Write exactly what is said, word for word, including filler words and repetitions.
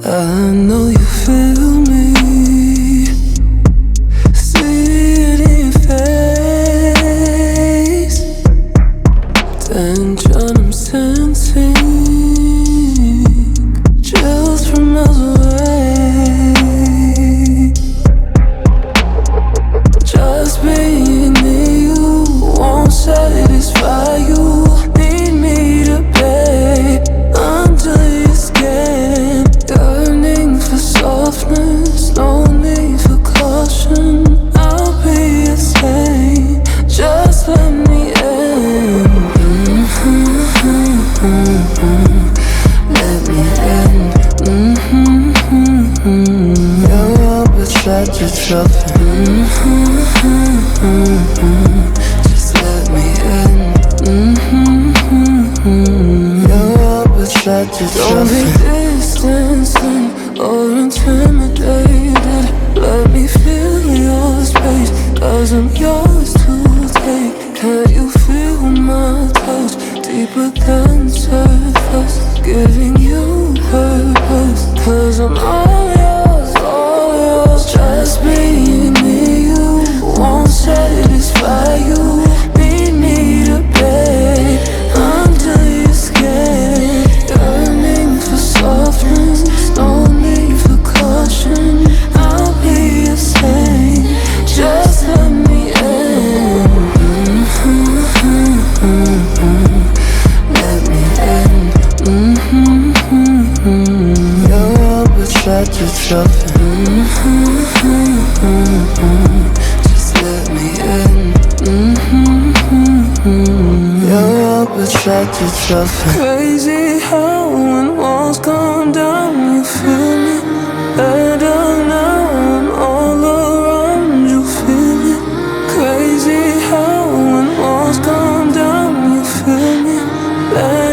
I know you feel me, see it in your face. Tension I'm sensing, chills from miles away. Just being near you won't satisfy you. Need me to pay under your skin. Yearning for softness, no need for caution. I'll be a saint, just let me in. Mm-hmm. Let me in. Mm-hmm. You're up beside your trophy. Mm-hmm. Just let me in. Mm-hmm. You're up beside your trophy. Don't be distancing or intimidated. Let me fill your space, cause I'm yours to take. Can you feel my touch, deeper than surface, giving you purpose? Cause I'm all yours, all yours. Just being near you won't satisfy you. Need me to pay under your skin. Yearning for softness, no need for caution. I'll be a saint, just let me in. Mm-hmm. Let me in. Mm-hmm. You're up beside your trophy. Mm-hmm. Just let me in. Mm-hmm. You're up beside your trophy. Crazy how when walls come down, you feel me better now. I'm all around, you feel it. Crazy how when walls come down, you feel me better.